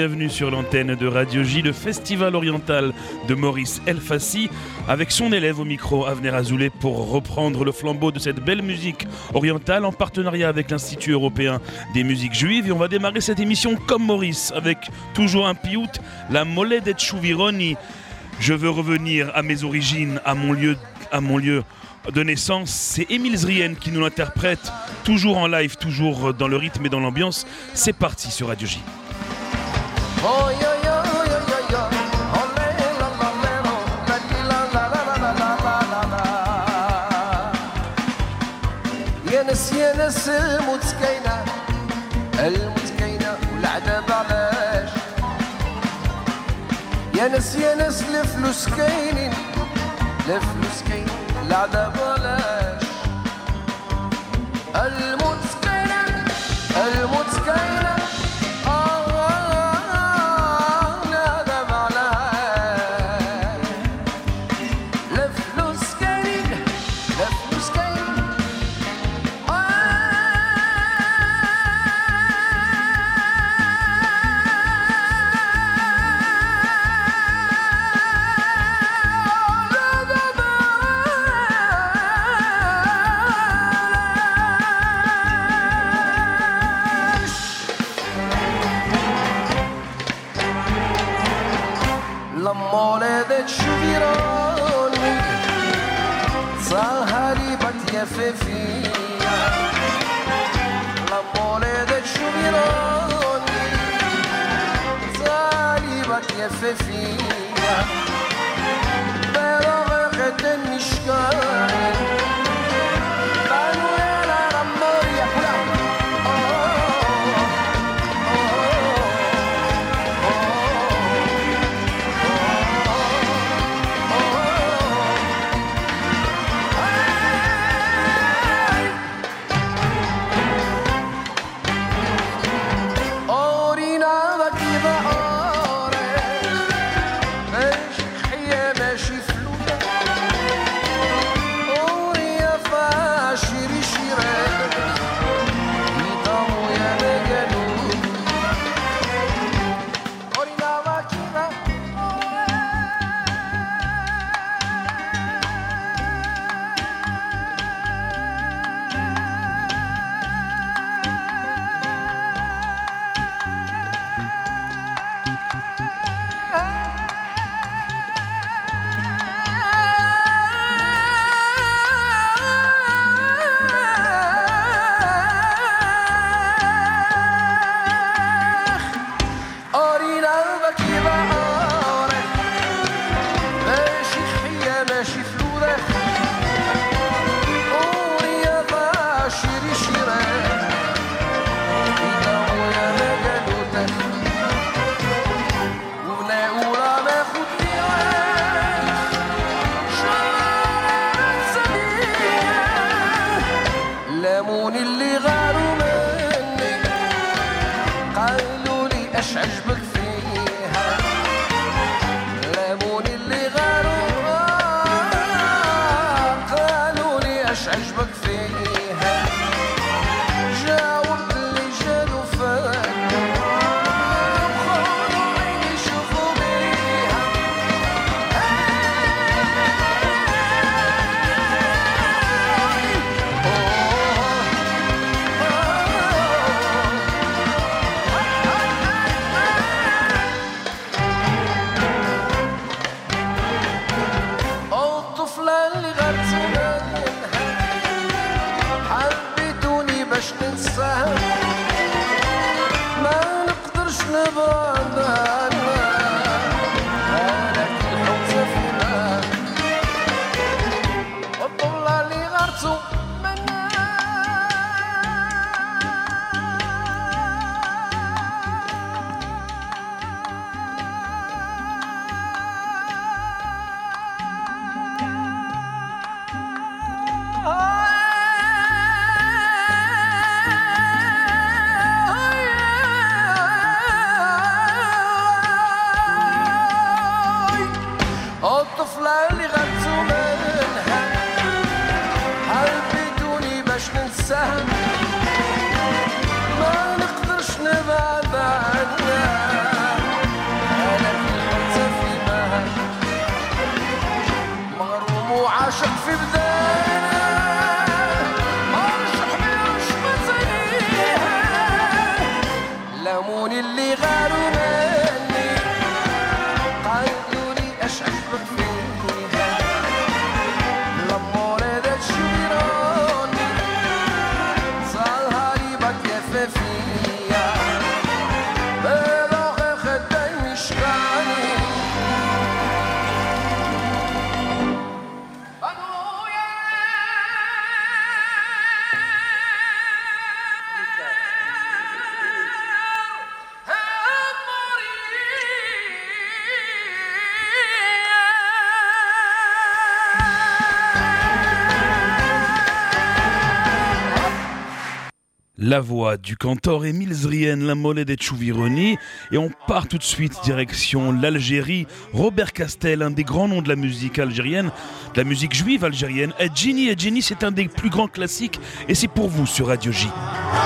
bienvenue sur l'antenne de Radio J, le festival oriental de Maurice El Fassi, avec son élève au micro, Avner Azoulay, pour reprendre le flambeau de cette belle musique orientale en partenariat avec l'Institut européen des musiques juives. Et on va démarrer cette émission comme Maurice, avec toujours un piout, la Moledet Chouvironi. Je veux revenir à mes origines, à mon lieu de naissance. C'est Émile Zrien qui nous l'interprète, toujours en live, toujours dans le rythme et dans l'ambiance. C'est parti sur Radio J. ينس المتكينة والعذاب علاش ينس الفلوس كاينين العذاب علاش المتكينة العذاب علاش الفلوس كاينين لمولدت شوفيروني صاهري بتيففيا لمولدت شوفيروني صاهري بتيففيا بلغت النشكاري قالوا يا رمار يا فلان ما نقدرش نبعد عنها La voix du cantor Émile Zrien, la mollet des Tchouvironi, et on part tout de suite direction l'Algérie. Robert Castel, un des grands noms de la musique algérienne, de la musique juive algérienne. Edjini, c'est un des plus grands classiques, et c'est pour vous sur Radio J.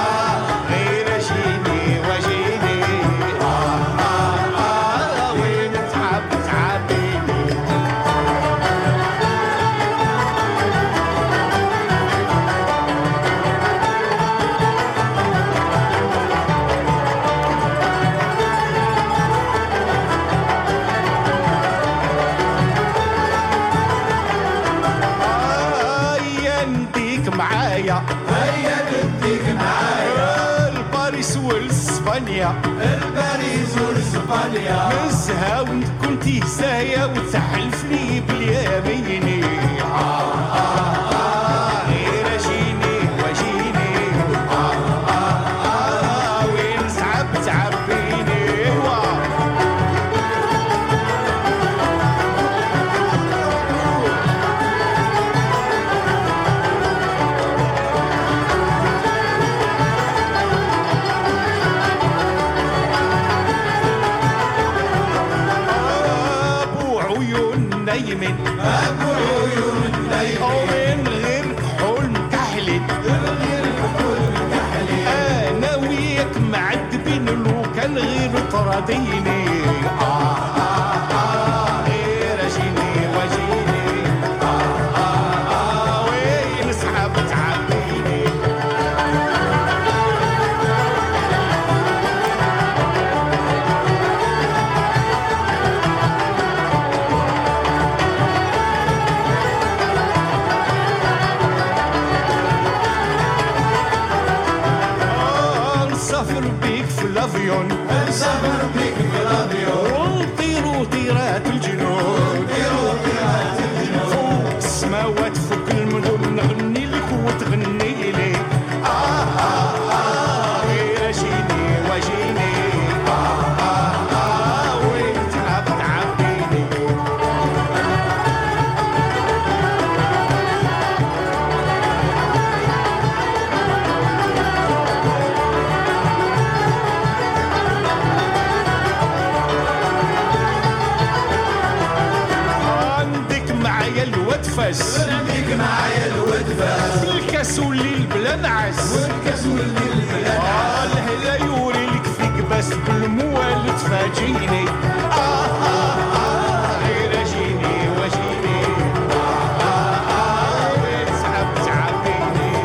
الباريس والاسبانيا نزها وانت كنتي سايا وتحلفني باليميني غير جيني وجيني وين صعب تعبيني نايمين أبو عيون نايمين ومن غير كحول مكحلين أنا وياك معذبين لو كان غير طرديني غير جيني وجيني وين صحاب تعبيني الافيون نسافر بيك بالافيون ونطيروا طيرات الجنون فوق السماوات فوق المدن نغني لك وتغني لي غير جيني وجيني وين تعبيني فاس رديك معايا الودفاس الكاس والليل بلا نعس والكاس والليل بلا نعس الهلا يوري لك فيك بس بالموال تفاجئني غير جيني وجيني وين صعب تعبيني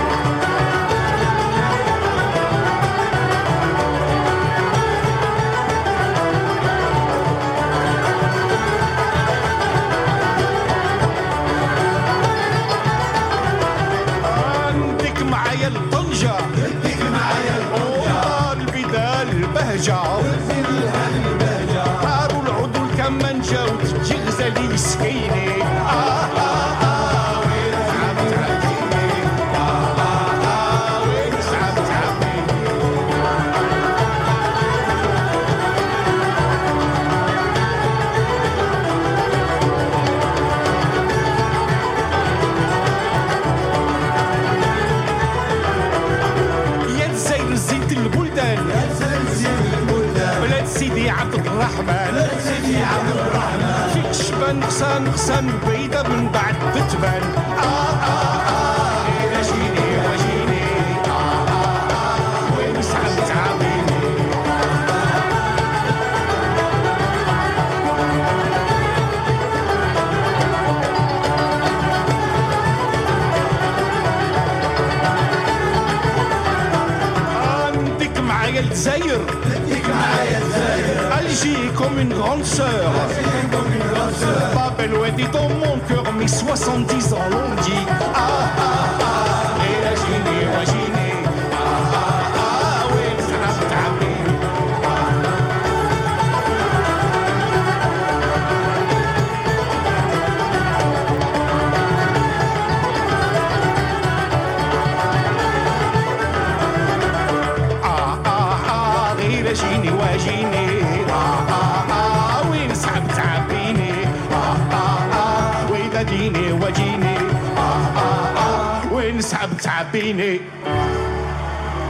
طاروا العضو الكمانجة وتجي غزالي مسكيني وين صعب تعبيني وين صعب تعبيني يا الزاير زيت البلدان سيدي عبد الرحمن فيك شبان نقصان بعيدة من بعد تتبان غير جيني وجيني وين صعب تعبيني عندك معايا الجزائر Alger comme une grande sœur. Babel est dans mon cœur, mes 70 ans l'ont dit. Et la Gini, wa Gini. Oui, ça n'a pas tapé. غير جيني وجيني وين صعب تعبيني وإذا ديني وجيني وين صعب تعبيني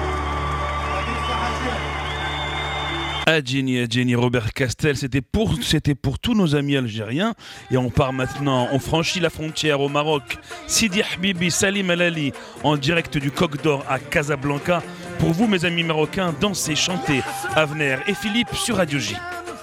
Adjini, Robert Castel, c'était pour tous nos amis algériens. Et on part maintenant, on franchit la frontière au Maroc. Sidi Habibi, Salim Alali, en direct du Coq d'Or à Casablanca. Pour vous, mes amis marocains, dansez, chantez. Avner et Philippe sur Radio J.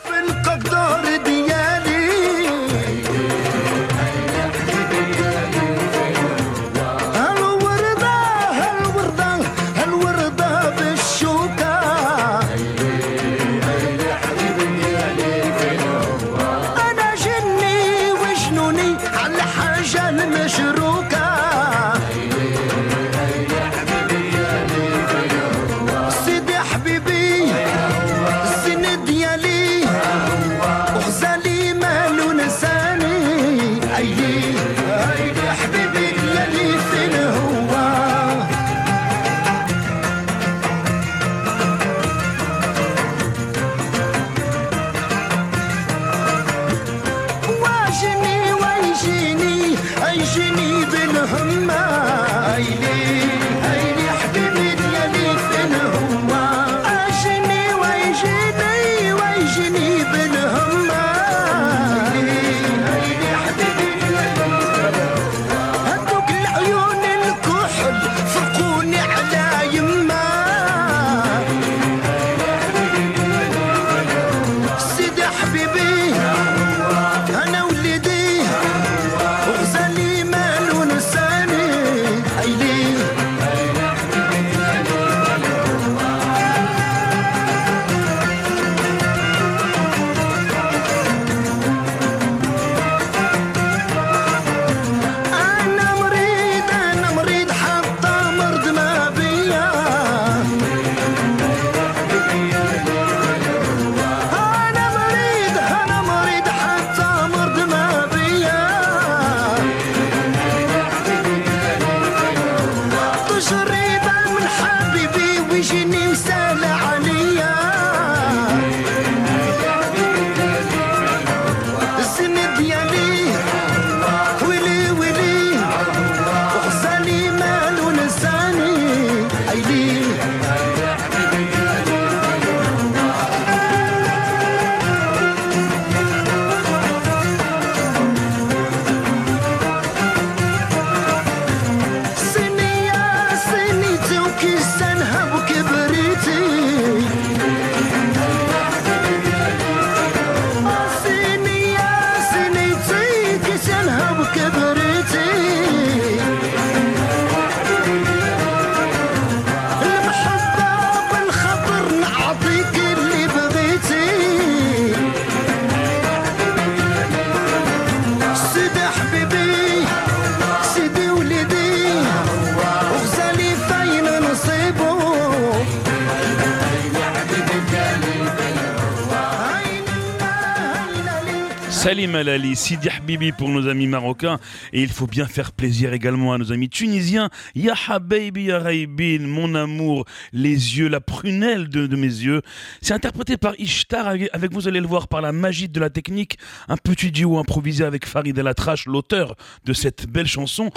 Salim Alali, Sidi Habibi pour nos amis marocains. Et il faut bien faire plaisir également à nos amis tunisiens. Ya Habibi ya Raibin, mon amour, les yeux, la prunelle de mes yeux. C'est interprété par Ishtar, avec, vous allez le voir, par la magie de la technique. Un petit duo improvisé avec Farid El Atrache, l'auteur de cette belle chanson.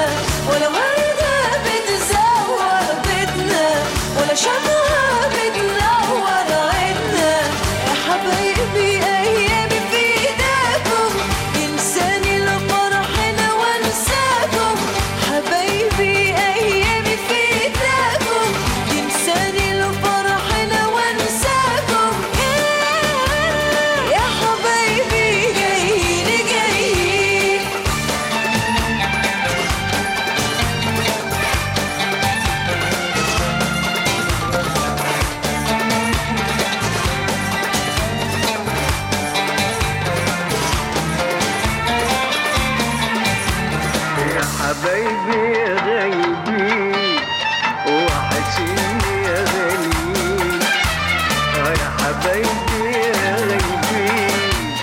شمع بدنا حبايبي يا غايبين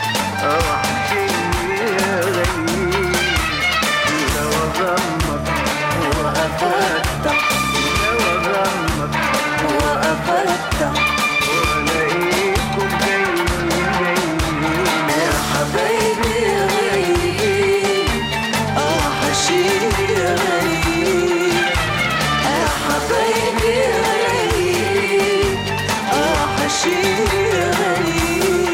وحشني يا غايبين لو أغمض وأفتح لو أغمض وأفتح وألاقيكم جايين يا حبايبي يا غايبين وحشني يا غايبين يا حبايبي يا غايبين وحشني يا غايبين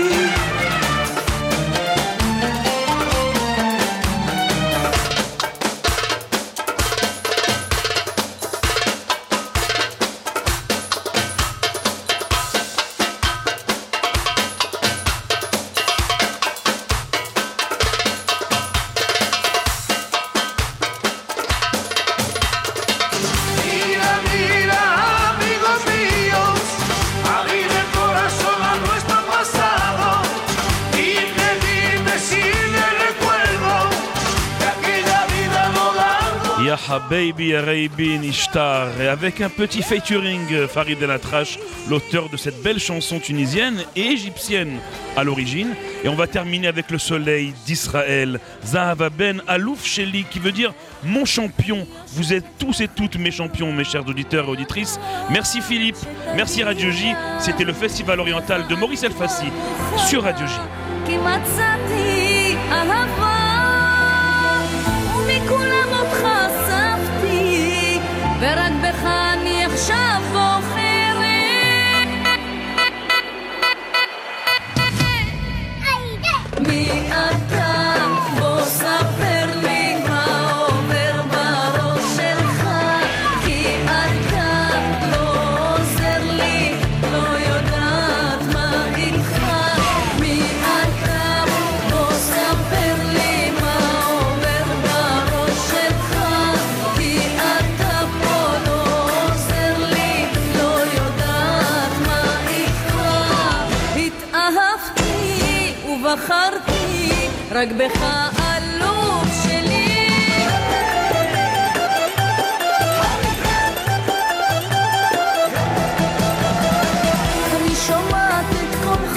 Mira, mira, amigos míos, abrid el corazón a nuestro pasado. Dime, dime si me recuerdo de aquella vida rodando. Ya Habibi ya Raybin Ishtar, et avec un petit featuring Farid El Atrache, l'auteur de cette belle chanson tunisienne et égyptienne à l'origine. Et on va terminer avec le soleil d'Israël, Zahava Ben Alouf Sheli, qui veut dire mon champion. Vous êtes tous et toutes mes champions, mes chers auditeurs et auditrices. Merci Philippe, merci Radio J. C'était le Festival Oriental de Maurice Elfassi sur Radio J. כי מצאתי אהבה ומכולם אותך אספתי ורק בך אני עכשיו בוחרת מי אתה? בוא ספר לי מה עובר בראש שלך כי אתה לא עוזר לי לא יודעת מה איתך מי אתה? בוא ספר לי מה עובר בראש שלך כי אתה פה לא עוזר לי לא יודעת מה איתך התאהבתי ובחרתי רק בך אלוף שלי אני שומעת את קולך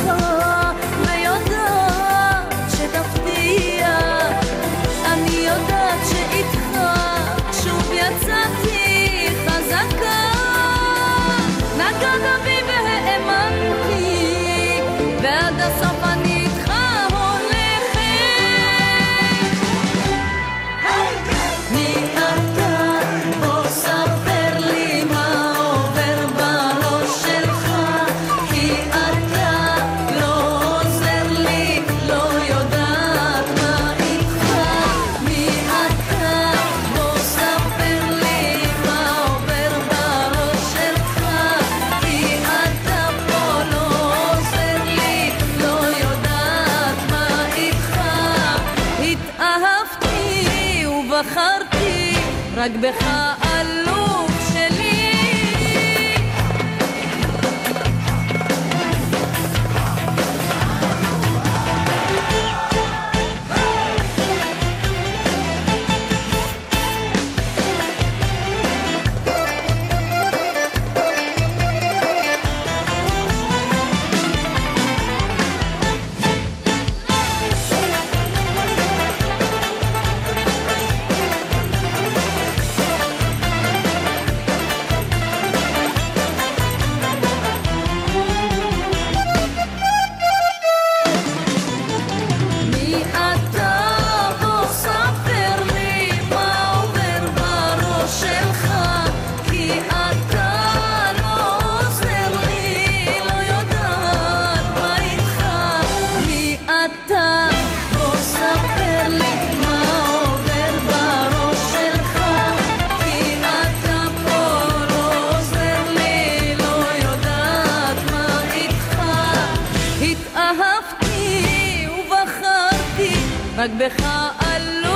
ויודעת שתפתיע אני יודעת שאיתך שוב יצאתי חזקה נגעת בי והאמנתי ועד הסוף אני איתך הולכת מי אתה? בוא ספר לי מה עובר בראש שלך כי אתה לא עוזר לי לא יודעת מה איתך מי אתה? בוא ספר לי מה עובר בראש שלך כי אתה פה לא עוזר לי לא יודעת מה איתך התאהבתי ובחרתי רק בך אלוף שלי מי אתה? בוא ספר לי מה עובר בראש שלך כי אתה לא עוזר לי לא יודעת מה איתך מי אתה? בוא ספר לי מה עובר בראש שלך כי אתה פה לא עוזר לי לא יודעת מה איתך התאהבתי ובחרתי רק בך אלוף